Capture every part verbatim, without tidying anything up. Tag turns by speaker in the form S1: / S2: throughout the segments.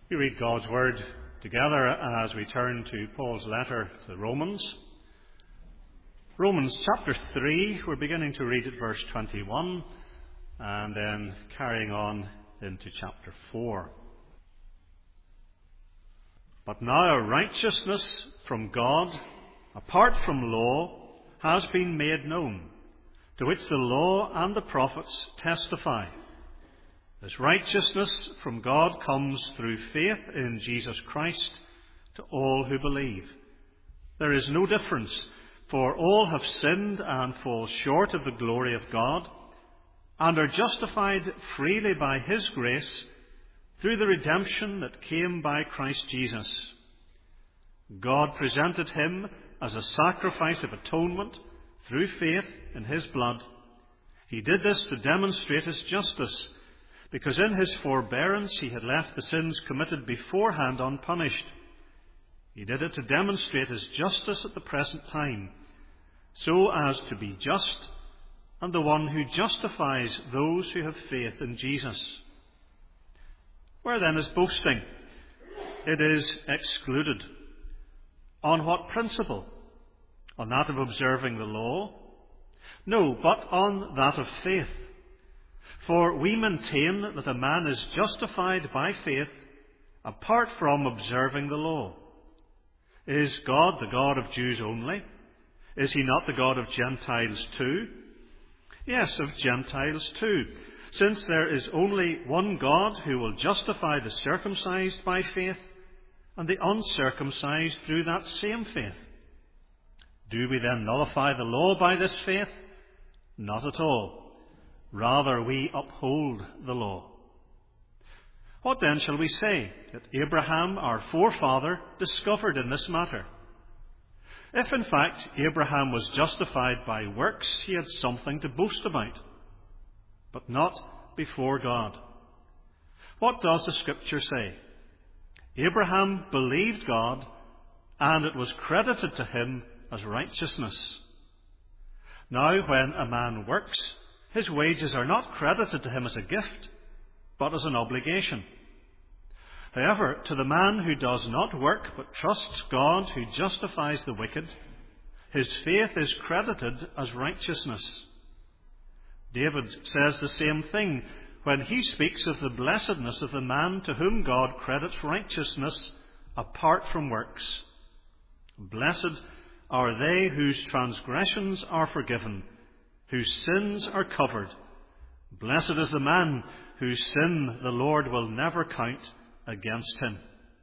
S1: We read God's Word together as we turn to Paul's letter to the Romans. Romans chapter three, we're beginning to read at verse twenty-one and then carrying on into chapter four. But now a righteousness from God, apart from law, has been made known, to which the law and the prophets testify. This righteousness from God comes through faith in Jesus Christ to all who believe. There is no difference, for all have sinned and fall short of the glory of God, and are justified freely by His grace through the redemption that came by Christ Jesus. God presented Him as a sacrifice of atonement through faith in His blood. He did this to demonstrate His justice, because in His forbearance He had left the sins committed beforehand unpunished. He did it to demonstrate His justice at the present time, so as to be just and the one who justifies those who have faith in Jesus. Where then is boasting? It is excluded. On what principle? On that of observing the law? No, but on that of faith. For we maintain that a man is justified by faith apart from observing the law. Is God the God of Jews only? Is He not the God of Gentiles too? Yes, of Gentiles too, since there is only one God who will justify the circumcised by faith and the uncircumcised through that same faith. Do we then nullify the law by this faith? Not at all. Rather, we uphold the law. What then shall we say that Abraham, our forefather, discovered in this matter? If in fact Abraham was justified by works, he had something to boast about, but not before God. What does the Scripture say? Abraham believed God, and it was credited to him as righteousness. Now when a man works, his wages are not credited to him as a gift, but as an obligation. However, to the man who does not work, but trusts God who justifies the wicked, his faith is credited as righteousness. David says the same thing when he speaks of the blessedness of the man to whom God credits righteousness apart from works. Blessed are they whose transgressions are forgiven, whose sins are covered. Blessed is the man whose sin the Lord will never count against him.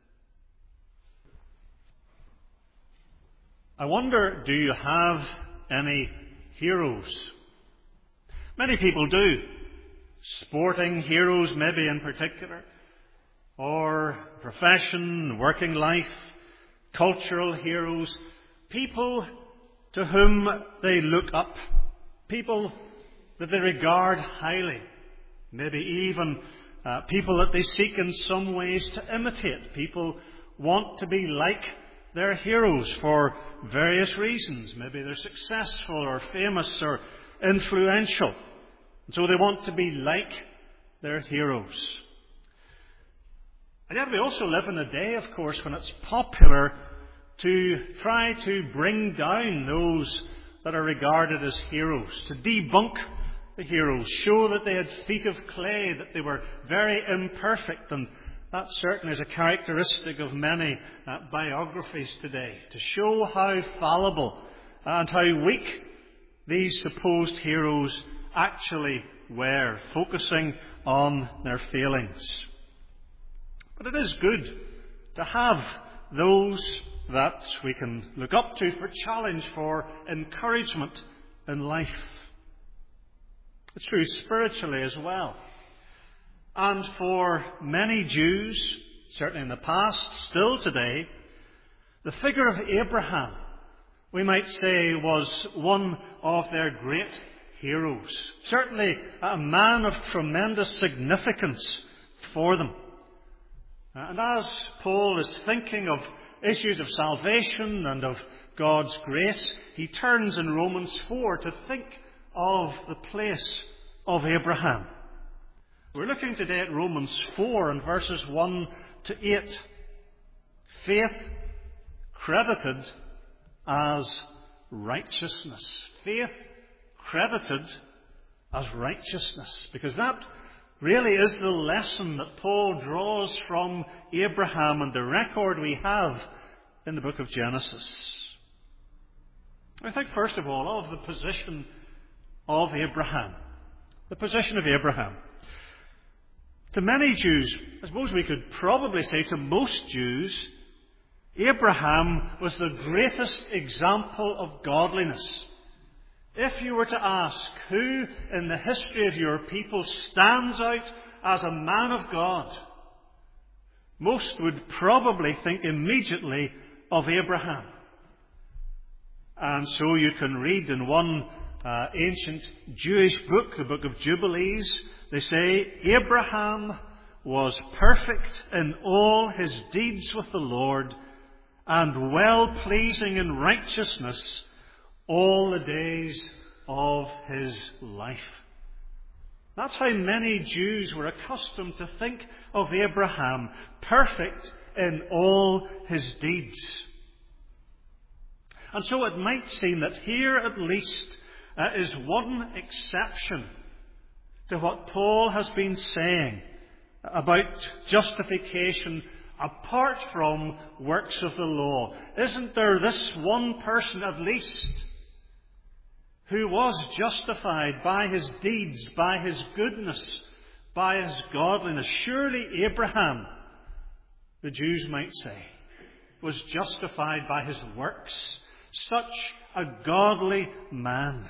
S1: I wonder, do you have any heroes? Many people do. Sporting heroes, maybe in particular, or profession, working life, cultural heroes, people to whom they look up, people that they regard highly, maybe even uh, people that they seek in some ways to imitate. People want to be like their heroes for various reasons. Maybe they're successful or famous or influential, and so they want to be like their heroes. And yet we also live in a day, of course, when it's popular to try to bring down those that are regarded as heroes, to debunk the heroes, show that they had feet of clay, that they were very imperfect, and that certainly is a characteristic of many uh, biographies today, to show how fallible and how weak these supposed heroes actually were, focusing on their failings. But it is good to have those that we can look up to for challenge, for encouragement in life. It's true spiritually as well. And for many Jews, certainly in the past, still today, the figure of Abraham, we might say, was one of their great heroes. Certainly a man of tremendous significance for them. And as Paul is thinking of issues of salvation and of God's grace, he turns in Romans four to think of the place of Abraham. We're looking today at Romans four and verses one to eight. Faith credited as righteousness. Faith credited as righteousness. Because that really is the lesson that Paul draws from Abraham and the record we have in the book of Genesis. I think first of all of the position of Abraham. The position of Abraham. To many Jews, I suppose we could probably say to most Jews, Abraham was the greatest example of godliness. If you were to ask who in the history of your people stands out as a man of God, most would probably think immediately of Abraham. And so you can read in one uh, ancient Jewish book, the book of Jubilees, they say, Abraham was perfect in all his deeds with the Lord and well-pleasing in righteousness all the days of his life. That's how many Jews were accustomed to think of Abraham, perfect in all his deeds. And so it might seem that here at least uh, is one exception to what Paul has been saying about justification apart from works of the law. Isn't there this one person at least who was justified by his deeds, by his goodness, by his godliness? Surely Abraham, the Jews might say, was justified by his works. Such a godly man.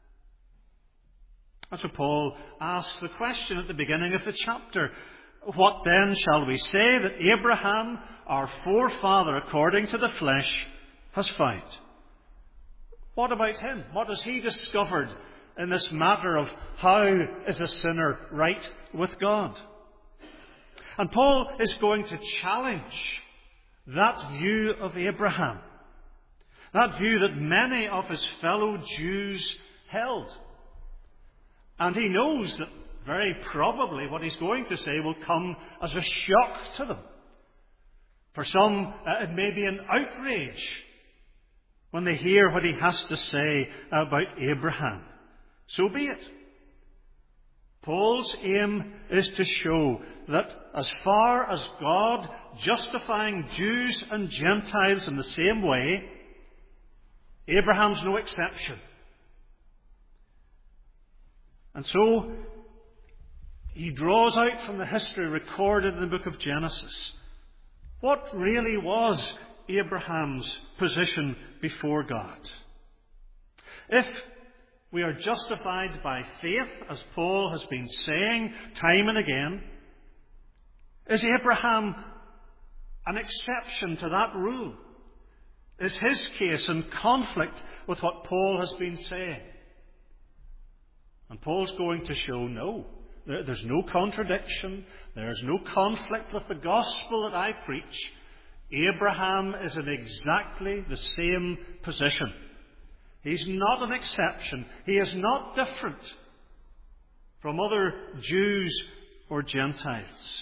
S1: That's what Paul asks the question at the beginning of the chapter. What then shall we say that Abraham, our forefather according to the flesh, has found? What about him? What has he discovered in this matter of how is a sinner right with God? And Paul is going to challenge that view of Abraham. That view that many of his fellow Jews held. And he knows that very probably what he's going to say will come as a shock to them. For some, uh, it may be an outrage when they hear what he has to say about Abraham. So be it. Paul's aim is to show that as far as God justifying Jews and Gentiles in the same way, Abraham's no exception. And so he draws out from the history recorded in the book of Genesis what really was Abraham's position before God. If we are justified by faith, as Paul has been saying time and again, is Abraham an exception to that rule? Is his case in conflict with what Paul has been saying? And Paul's going to show no. There's no contradiction. There's no conflict with the gospel that I preach. Abraham is in exactly the same position. He's not an exception. He is not different from other Jews or Gentiles.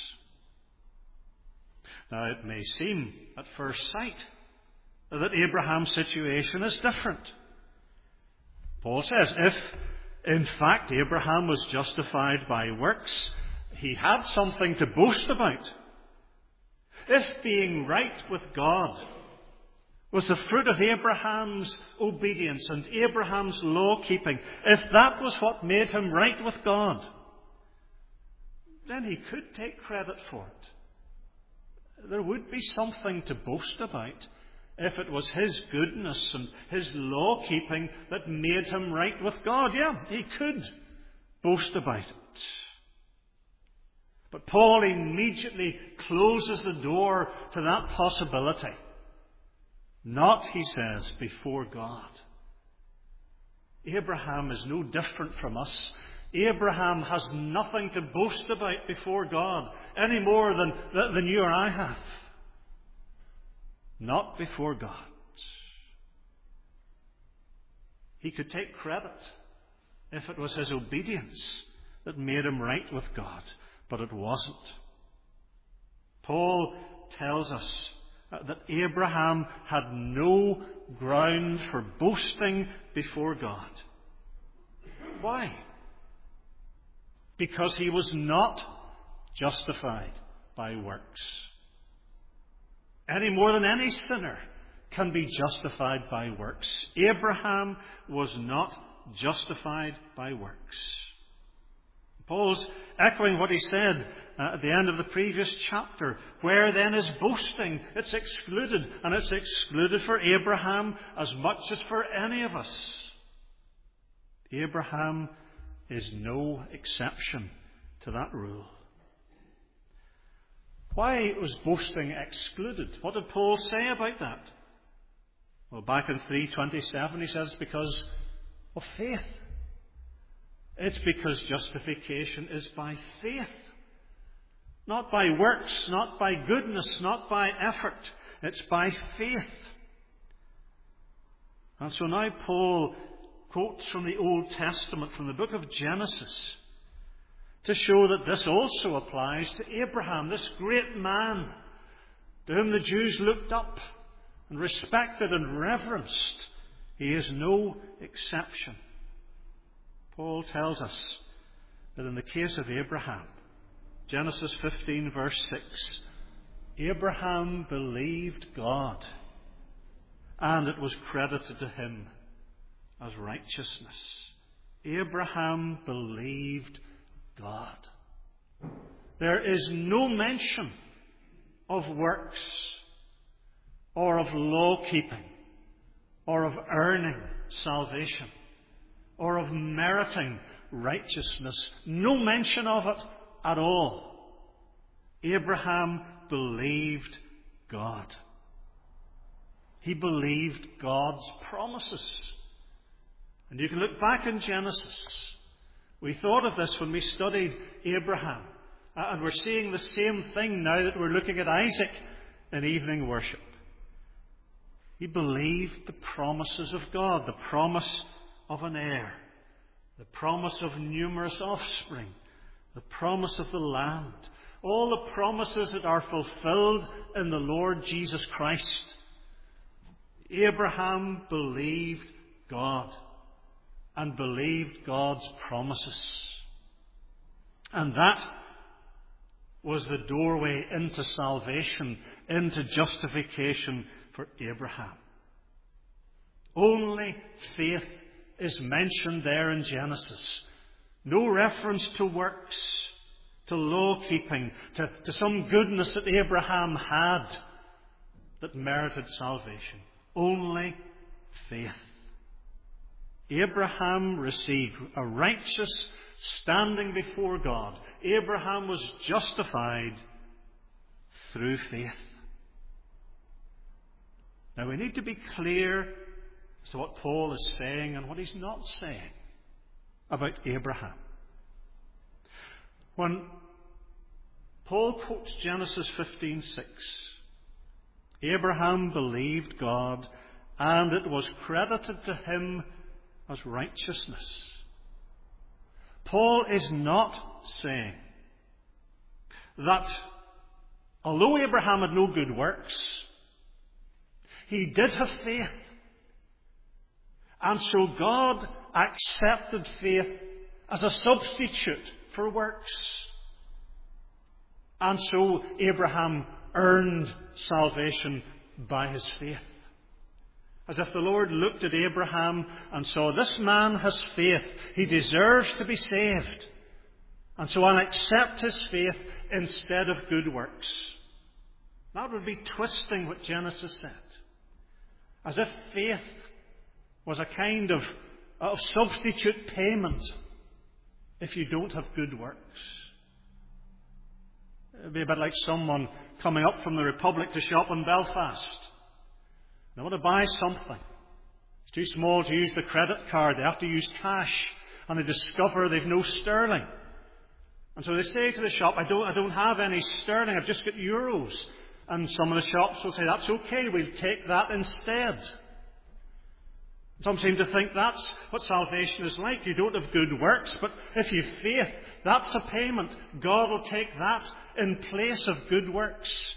S1: Now, it may seem at first sight that Abraham's situation is different. Paul says, if in fact Abraham was justified by works, he had something to boast about. If being right with God was the fruit of Abraham's obedience and Abraham's law-keeping, if that was what made him right with God, then he could take credit for it. There would be something to boast about if it was his goodness and his law-keeping that made him right with God. Yeah, he could boast about it. But Paul immediately closes the door to that possibility. Not, he says, before God. Abraham is no different from us. Abraham has nothing to boast about before God any more than, than you or I have. Not before God. He could take credit if it was his obedience that made him right with God, but it wasn't. Paul tells us that Abraham had no ground for boasting before God. Why? Because he was not justified by works. Any more than any sinner can be justified by works. Abraham was not justified by works. Paul's echoing what he said uh, at the end of the previous chapter. Where then is boasting? It's excluded, and it's excluded for Abraham as much as for any of us. Abraham is no exception to that rule. Why was boasting excluded? What did Paul say about that? Well, back in three twenty-seven he says, because of faith. It's because justification is by faith. Not by works, not by goodness, not by effort. It's by faith. And so now Paul quotes from the Old Testament, from the book of Genesis, to show that this also applies to Abraham, this great man to whom the Jews looked up and respected and reverenced. He is no exception. Paul tells us that in the case of Abraham, Genesis fifteen verse six, Abraham believed God, and it was credited to him as righteousness. Abraham believed God. There is no mention of works or of law-keeping or of earning salvation or of meriting righteousness. No mention of it at all. Abraham believed God. He believed God's promises. And you can look back in Genesis. We thought of this when we studied Abraham. And we're seeing the same thing now that we're looking at Isaac in evening worship. He believed the promises of God, the promise of an heir, the promise of numerous offspring, the promise of the land, all the promises that are fulfilled in the Lord Jesus Christ. Abraham believed God and believed God's promises. And that was the doorway into salvation, into justification for Abraham. Only faith is mentioned there in Genesis. No reference to works, to law-keeping, to, to some goodness that Abraham had that merited salvation. Only faith. Abraham received a righteous standing before God. Abraham was justified through faith. Now we need to be clear as to what Paul is saying and what he's not saying about Abraham. When Paul quotes Genesis fifteen six, Abraham believed God, and it was credited to him as righteousness. Paul is not saying that although Abraham had no good works, he did have faith. And so God accepted faith as a substitute for works. And so Abraham earned salvation by his faith. As if the Lord looked at Abraham and saw, this man has faith. He deserves to be saved. And so I'll accept his faith instead of good works. That would be twisting what Genesis said. As if faith was a kind of, of substitute payment if you don't have good works. It would be a bit like someone coming up from the Republic to shop in Belfast. They want to buy something. It's too small to use the credit card. They have to use cash. And they discover they've no sterling. And so they say to the shop, I don't, I don't have any sterling. I've just got euros. And some of the shops will say, that's okay. We'll take that instead. Some seem to think that's what salvation is like. You don't have good works, but if you've faith, that's a payment. God will take that in place of good works.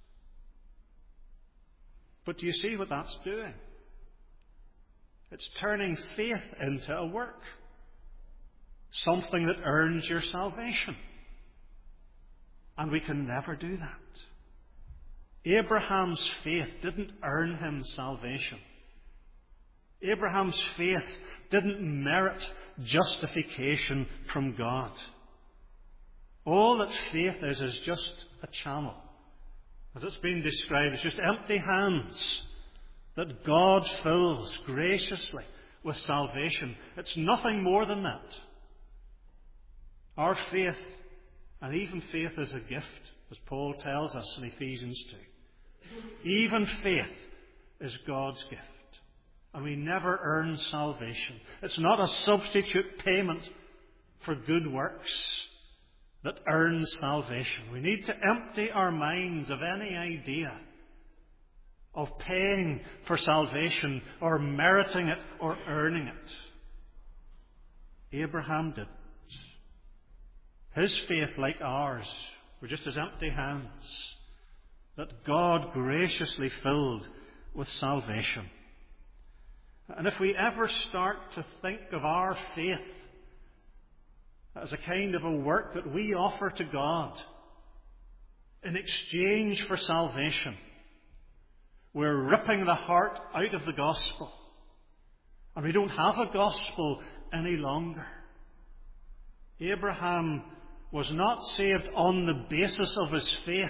S1: But do you see what that's doing? It's turning faith into a work. Something that earns your salvation. And we can never do that. Abraham's faith didn't earn him salvation. Abraham's faith didn't merit justification from God. All that faith is is just a channel. As it's been described, it's just empty hands that God fills graciously with salvation. It's nothing more than that. Our faith, and even faith is a gift, as Paul tells us in Ephesians two. Even faith is God's gift. And we never earn salvation. It's not a substitute payment for good works that earns salvation. We need to empty our minds of any idea of paying for salvation or meriting it or earning it. Abraham didn't. His faith, like ours, were just as empty hands that God graciously filled with salvation. And if we ever start to think of our faith as a kind of a work that we offer to God in exchange for salvation, we're ripping the heart out of the gospel. And we don't have a gospel any longer. Abraham was not saved on the basis of his faith.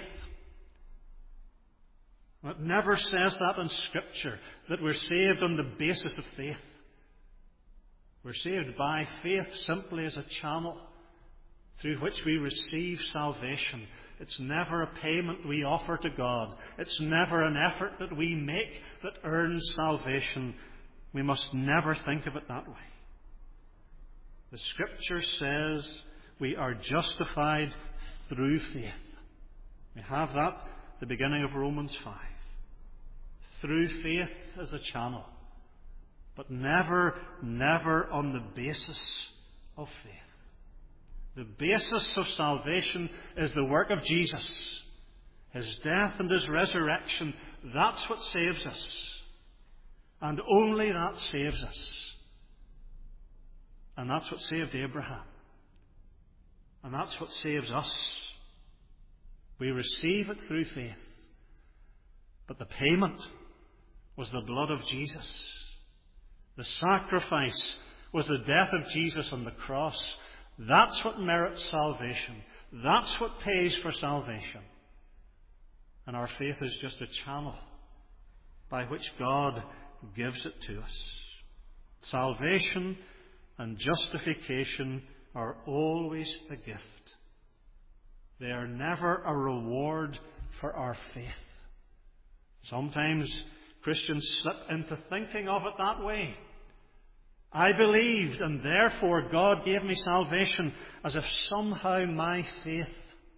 S1: It never says that in Scripture, that we're saved on the basis of faith. We're saved by faith simply as a channel through which we receive salvation. It's never a payment we offer to God. It's never an effort that we make that earns salvation. We must never think of it that way. The Scripture says we are justified through faith. We have that at the beginning of Romans five. Through faith as a channel. But never, never on the basis of faith. The basis of salvation is the work of Jesus. His death and His resurrection. That's what saves us. And only that saves us. And that's what saved Abraham. And that's what saves us. We receive it through faith. But the payment was the blood of Jesus. The sacrifice was the death of Jesus on the cross. That's what merits salvation. That's what pays for salvation. And our faith is just a channel by which God gives it to us. Salvation and justification are always a gift. They are never a reward for our faith. Sometimes Christians slip into thinking of it that way. I believed, and therefore God gave me salvation, as if somehow my faith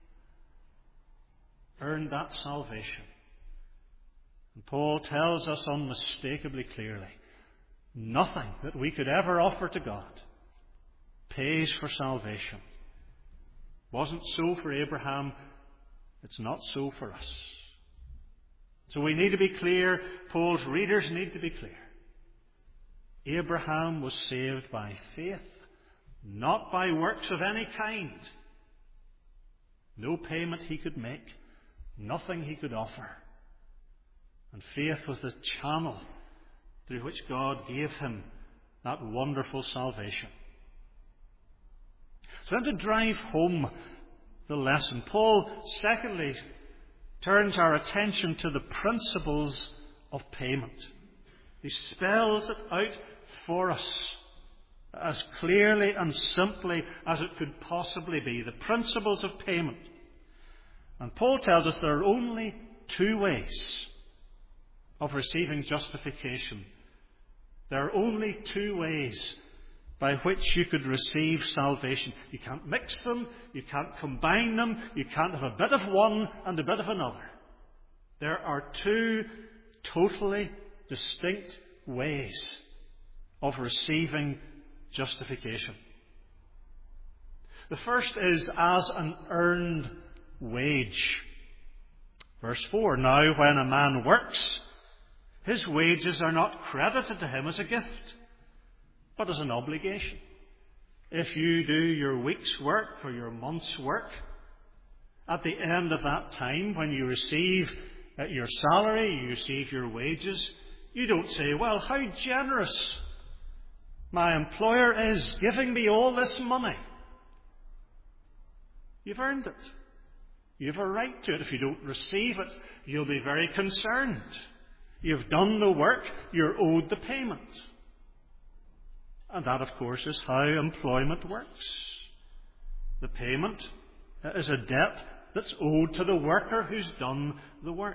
S1: earned that salvation. And Paul tells us unmistakably clearly, nothing that we could ever offer to God pays for salvation. It wasn't so for Abraham. It's not so for us. So we need to be clear. Paul's readers need to be clear. Abraham was saved by faith, not by works of any kind. No payment he could make, nothing he could offer. And faith was the channel through which God gave him that wonderful salvation. So then, to drive home the lesson, Paul, secondly, turns our attention to the principles of payment. He spells it out for us as clearly and simply as it could possibly be. The principles of payment. And Paul tells us there are only two ways of receiving justification. There are only two ways by which you could receive salvation. You can't mix them, you can't combine them, you can't have a bit of one and a bit of another. There are two totally distinct ways of receiving justification. The first is as an earned wage. Verse four, now when a man works, his wages are not credited to him as a gift, but as an obligation. If you do your week's work or your month's work, at the end of that time, when you receive your salary, you receive your wages, you don't say, well, how generous my employer is giving me all this money. You've earned it. You have a right to it. If you don't receive it, you'll be very concerned. You've done the work, you're owed the payment. And that, of course, is how employment works. The payment is a debt that's owed to the worker who's done the work.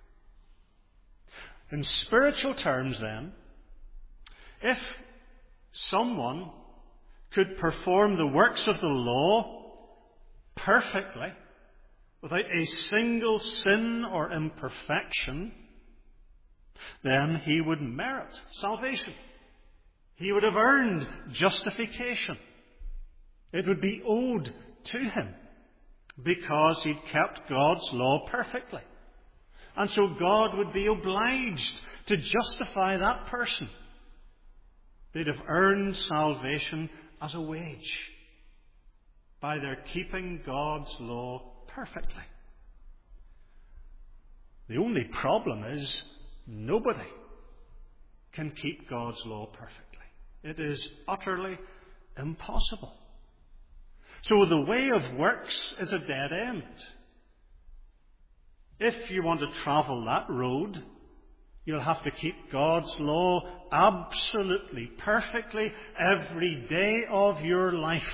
S1: In spiritual terms, then, if someone could perform the works of the law perfectly, without a single sin or imperfection, then he would merit salvation. He would have earned justification. It would be owed to him because he'd kept God's law perfectly. And so God would be obliged to justify that person. They'd have earned salvation as a wage by their keeping God's law perfectly. The only problem is nobody can keep God's law perfectly. It is utterly impossible. So the way of works is a dead end. If you want to travel that road, you'll have to keep God's law absolutely, perfectly every day of your life.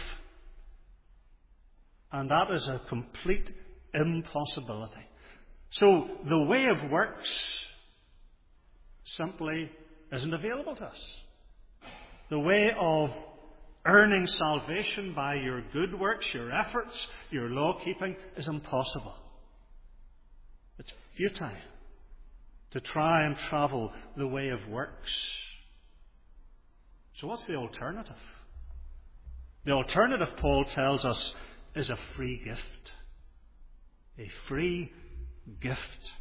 S1: And that is a complete impossibility. So the way of works simply isn't available to us. The way of earning salvation by your good works, your efforts, your law-keeping is impossible. It's futile to try and travel the way of works. So what's the alternative? The alternative, Paul tells us, is a free gift. A free gift.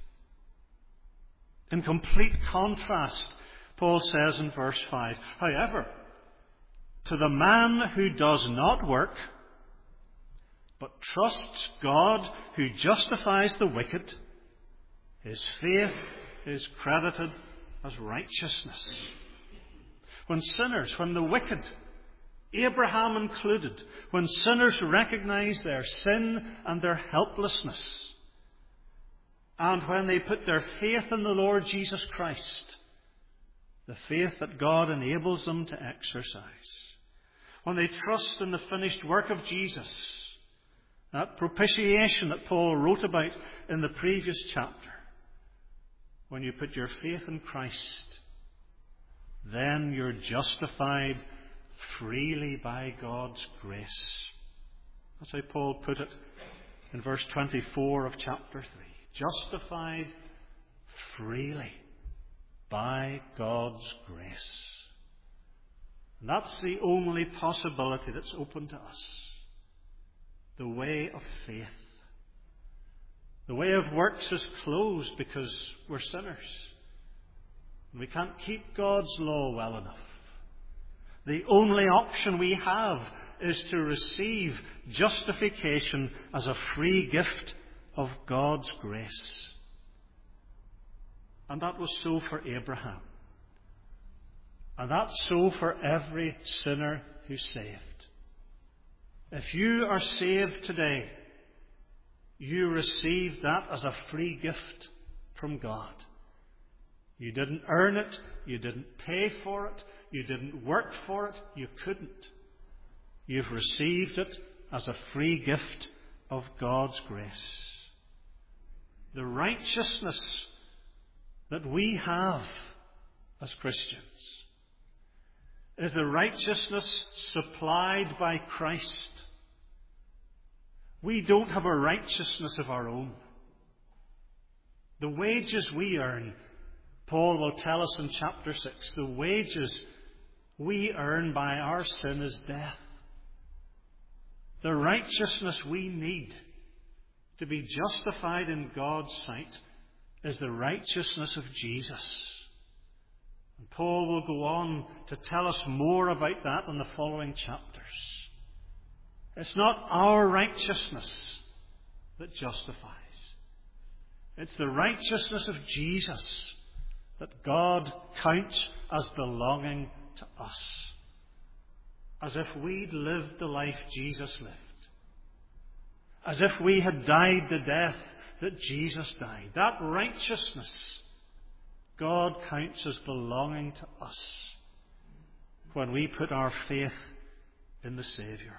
S1: In complete contrast, Paul says in verse five, however, to the man who does not work, but trusts God who justifies the wicked, his faith is credited as righteousness. When sinners, when the wicked, Abraham included, when sinners recognize their sin and their helplessness, and when they put their faith in the Lord Jesus Christ, the faith that God enables them to exercise, when they trust in the finished work of Jesus, that propitiation that Paul wrote about in the previous chapter, when you put your faith in Christ, then you're justified freely by God's grace. That's how Paul put it in verse twenty-four of chapter three. Justified freely by God's grace. And that's the only possibility that's open to us. The way of faith. The way of works is closed because we're sinners. We can't keep God's law well enough. The only option we have is to receive justification as a free gift of God's grace. And that was so for Abraham. And that's so for every sinner who's saved. If you are saved today, you receive that as a free gift from God. You didn't earn it. You didn't pay for it. You didn't work for it. You couldn't. You've received it as a free gift of God's grace. The righteousness that we have as Christians is the righteousness supplied by Christ. We don't have a righteousness of our own. The wages we earn, Paul will tell us in chapter six, the wages we earn by our sin is death. The righteousness we need to be justified in God's sight is the righteousness of Jesus. And Paul will go on to tell us more about that in the following chapters. It's not our righteousness that justifies. It's the righteousness of Jesus that God counts as belonging to us. As if we'd lived the life Jesus lived. As if we had died the death that Jesus died. That righteousness God counts as belonging to us when we put our faith in the Saviour.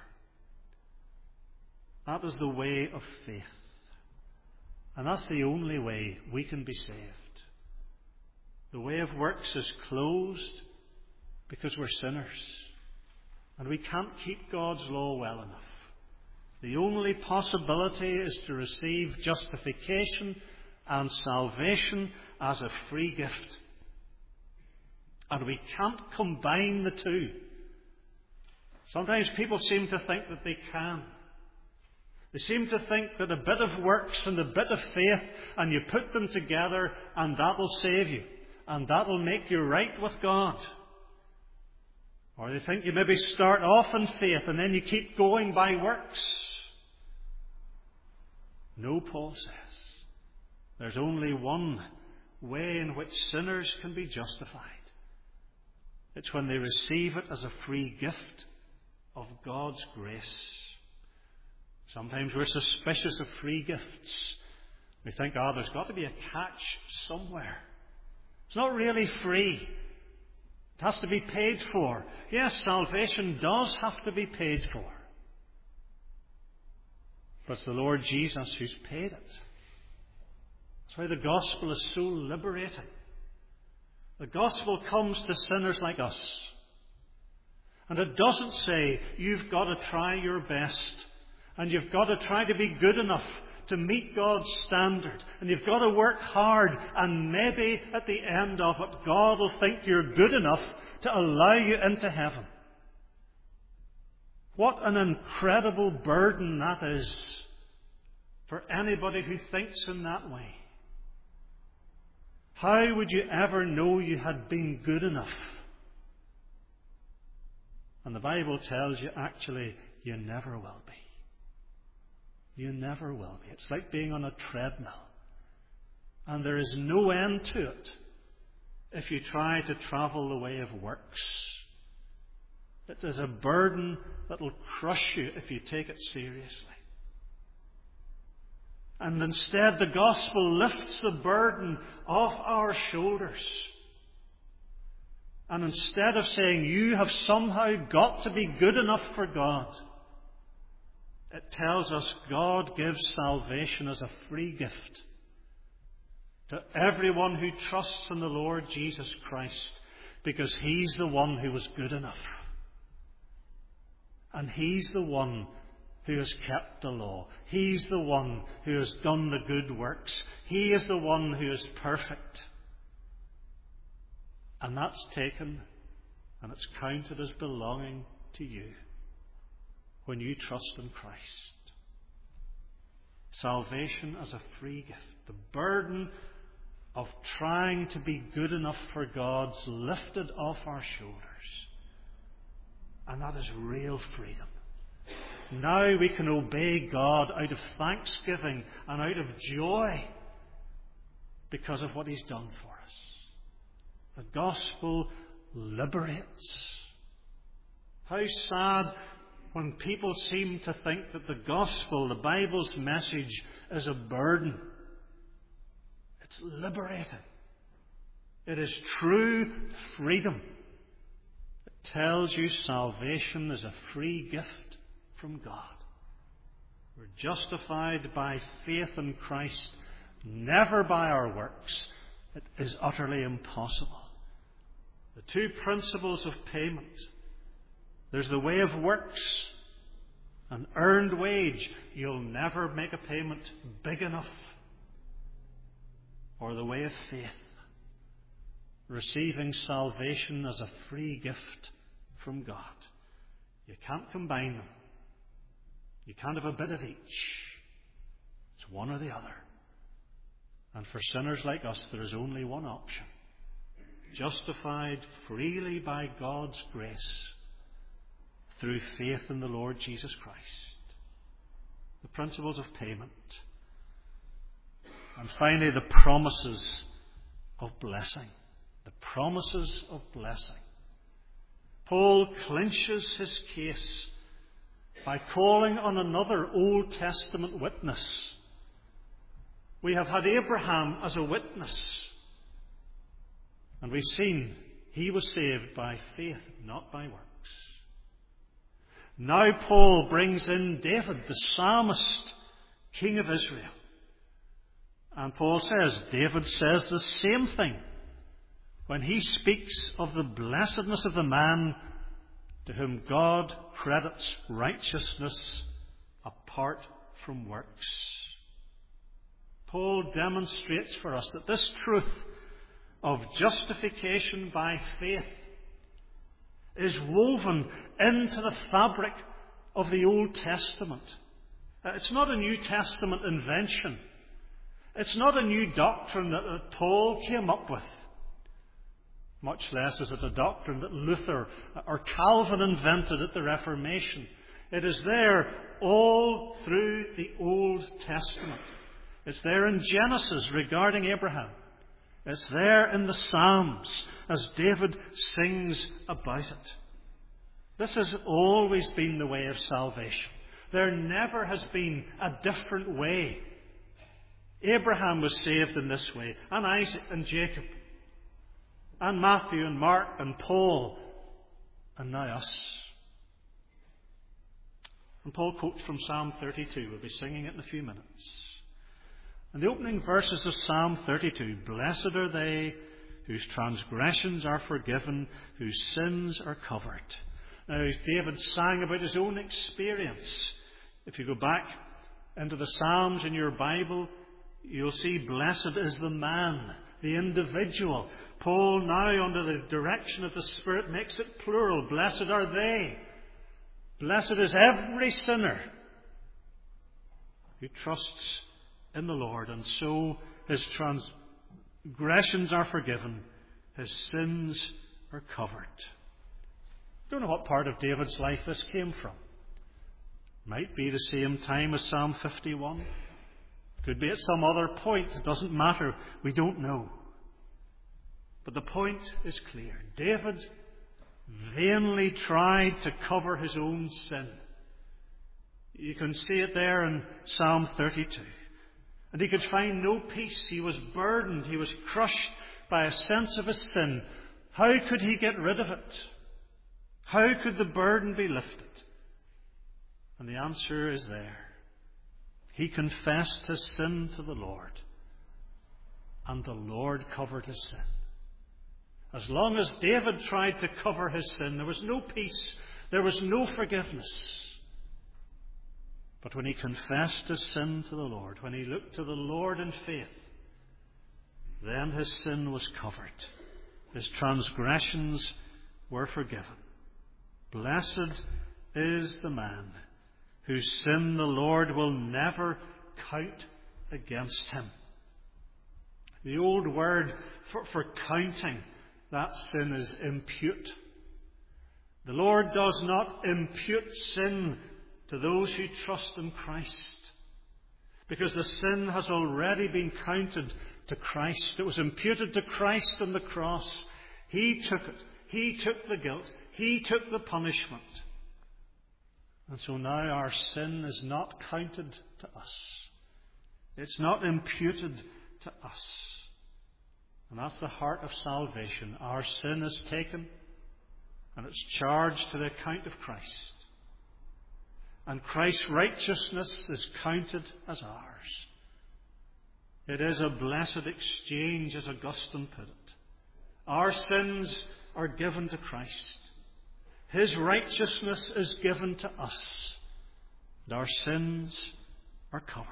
S1: That is the way of faith. And that's the only way we can be saved. The way of works is closed because we're sinners. And we can't keep God's law well enough. The only possibility is to receive justification and salvation as a free gift. And we can't combine the two. Sometimes people seem to think that they can. They seem to think that a bit of works and a bit of faith, and you put them together, and that'll save you. And that'll make you right with God. Or they think you maybe start off in faith and then you keep going by works. No, Paul says. There's only one way in which sinners can be justified. It's when they receive it as a free gift of God's grace. Sometimes we're suspicious of free gifts. We think, oh, there's got to be a catch somewhere. It's not really free. It has to be paid for. Yes, salvation does have to be paid for. But it's the Lord Jesus who's paid it. That's why the gospel is so liberating. The gospel comes to sinners like us. And it doesn't say, you've got to try your best. And you've got to try to be good enough to meet God's standard. And you've got to work hard. And maybe at the end of it, God will think you're good enough to allow you into heaven. What an incredible burden that is for anybody who thinks in that way. How would you ever know you had been good enough? And the Bible tells you, actually, you never will be. You never will be. It's like being on a treadmill. And there is no end to it if you try to travel the way of works. It is a burden that will crush you if you take it seriously. And instead, the gospel lifts the burden off our shoulders. And instead of saying, you have somehow got to be good enough for God, it tells us God gives salvation as a free gift to everyone who trusts in the Lord Jesus Christ, because He's the one who was good enough. And He's the one who has kept the law. He's the one who has done the good works. He is the one who is perfect. And that's taken and it's counted as belonging to you when you trust in Christ. Salvation as a free gift. The burden of trying to be good enough for God's lifted off our shoulders. And that is real freedom. Now we can obey God out of thanksgiving and out of joy because of what He's done for us. The gospel liberates. How sad when people seem to think that the gospel, the Bible's message, is a burden. It's liberating. It is true freedom. It tells you salvation is a free gift from God. We're justified by faith in Christ, never by our works. It is utterly impossible. The two principles of payment. There's the way of works, an earned wage. You'll never make a payment big enough. Or the way of faith, receiving salvation as a free gift from God. You can't combine them. You can't have a bit of each. It's one or the other. And for sinners like us, there is only one option. Justified freely by God's grace through faith in the Lord Jesus Christ. The principles of payment. And finally, the promises of blessing. The promises of blessing. Paul clinches his case by calling on another Old Testament witness. We have had Abraham as a witness. And we've seen he was saved by faith, not by works. Now Paul brings in David, the psalmist, king of Israel. And Paul says, David says the same thing when he speaks of the blessedness of the man to whom God credits righteousness apart from works. Paul demonstrates for us that this truth of justification by faith is woven into the fabric of the Old Testament. It's not a New Testament invention. It's not a new doctrine that Paul came up with. Much less is it a doctrine that Luther or Calvin invented at the Reformation. It is there all through the Old Testament. It's there in Genesis regarding Abraham. It's there in the Psalms as David sings about it. This has always been the way of salvation. There never has been a different way. Abraham was saved in this way, and Isaac and Jacob, and Matthew and Mark and Paul, and now us. And Paul quotes from Psalm thirty-two. We'll be singing it in a few minutes. In the opening verses of Psalm thirty-two, blessed are they whose transgressions are forgiven, whose sins are covered. Now, David sang about his own experience. If you go back into the Psalms in your Bible, you'll see blessed is the man, the individual. Paul, now under the direction of the Spirit, makes it plural. Blessed are they. Blessed is every sinner who trusts in the Lord, and so his transgressions are forgiven, his sins are covered. I don't know what part of David's life this came from. Might be the same time as Psalm fifty-one. Could be at some other point. It doesn't matter. We don't know. But the point is clear. David vainly tried to cover his own sin. You can see it there in Psalm thirty-two. And he could find no peace. He was burdened. He was crushed by a sense of his sin. How could he get rid of it? How could the burden be lifted? And the answer is there. He confessed his sin to the Lord, and the Lord covered his sin. As long as David tried to cover his sin, there was no peace, there was no forgiveness. But when he confessed his sin to the Lord, when he looked to the Lord in faith, then his sin was covered. His transgressions were forgiven. Blessed is the man whose sin the Lord will never count against him. The old word for, for counting that sin is impute. The Lord does not impute sin to those who trust in Christ, because the sin has already been counted to Christ. It was imputed to Christ on the cross. He took it. He took the guilt. He took the punishment. And so now our sin is not counted to us. It's not imputed to us. And that's the heart of salvation. Our sin is taken and it's charged to the account of Christ. And Christ's righteousness is counted as ours. It is a blessed exchange, as Augustine put it. Our sins are given to Christ. His righteousness is given to us. And our sins are covered.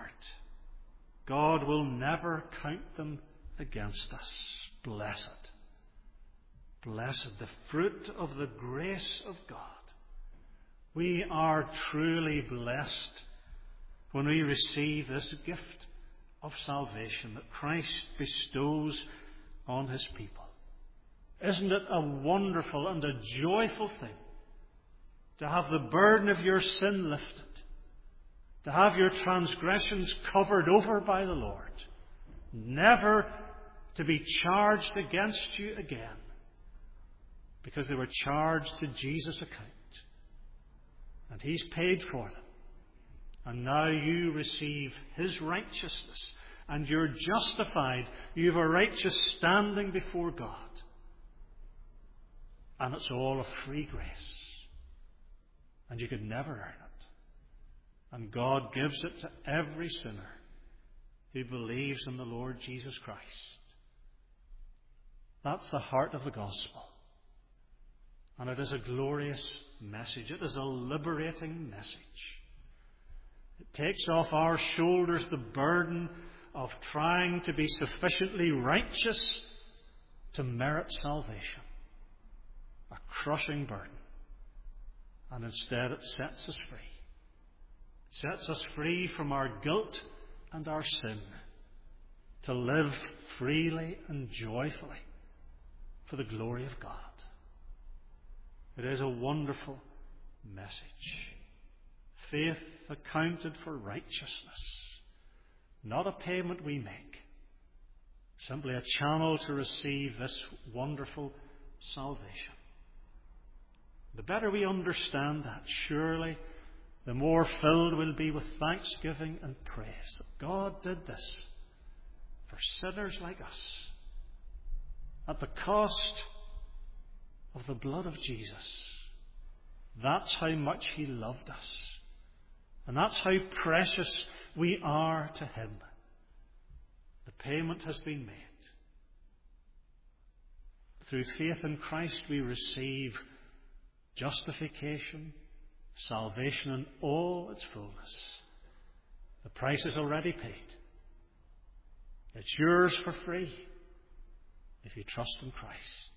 S1: God will never count them against us. Blessed. Blessed, the fruit of the grace of God. We are truly blessed when we receive this gift of salvation that Christ bestows on his people. Isn't it a wonderful and a joyful thing to have the burden of your sin lifted, to have your transgressions covered over by the Lord, never to be charged against you again, because they were charged to Jesus' account, and he's paid for them. And now you receive his righteousness, and you're justified. You have a righteous standing before God. And it's all of free grace. And you could never earn it. And God gives it to every sinner who believes in the Lord Jesus Christ. That's the heart of the gospel. And it is a glorious message. It is a liberating message. It takes off our shoulders the burden of trying to be sufficiently righteous to merit salvation. A crushing burden. And instead it sets us free. It sets us free from our guilt and our sin to live freely and joyfully for the glory of God. It is a wonderful message. Faith accounted for righteousness. Not a payment we make. Simply a channel to receive this wonderful salvation. The better we understand that, surely, the more filled we'll be with thanksgiving and praise that God did this for sinners like us at the cost of the blood of Jesus. That's how much he loved us. And that's how precious we are to him. The payment has been made. Through faith in Christ we receive justification, salvation in all its fullness. The price is already paid. It's yours for free if you trust in Christ.